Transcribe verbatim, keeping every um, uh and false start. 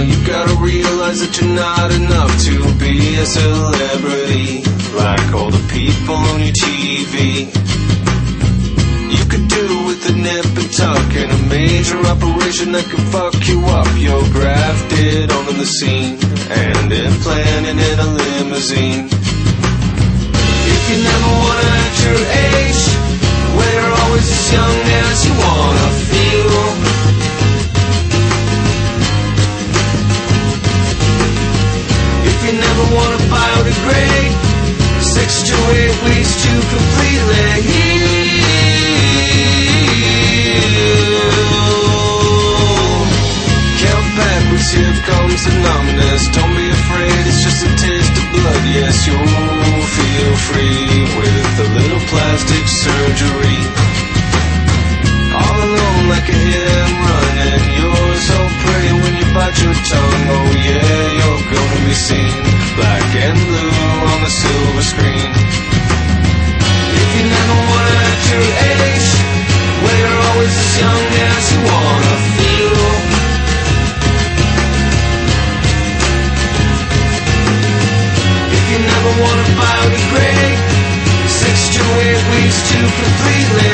you gotta realize that you're not enough to be a celebrity like all the people on your T V. You could do with a nip and tuck and a major operation that could fuck you up. You're grafted onto the scene and implanted in a limousine. If you never wanna at your age, where you're always as young as you wanna feel, if you never wanna biodegrade, six to eight weeks to completely heal. Count backwards, here comes the numbness. Don't be afraid, it's just a taste of blood. Yes, you'll feel free with a little plastic surgery. All alone like a hit and run, and you're so pretty when you bite your tongue. Oh yeah, you're gonna be seen black and blue on the silver screen. If you never wanna at your age, where you're always as young as you wanna feel, if you never wanna biodegrade, six to eight weeks to completely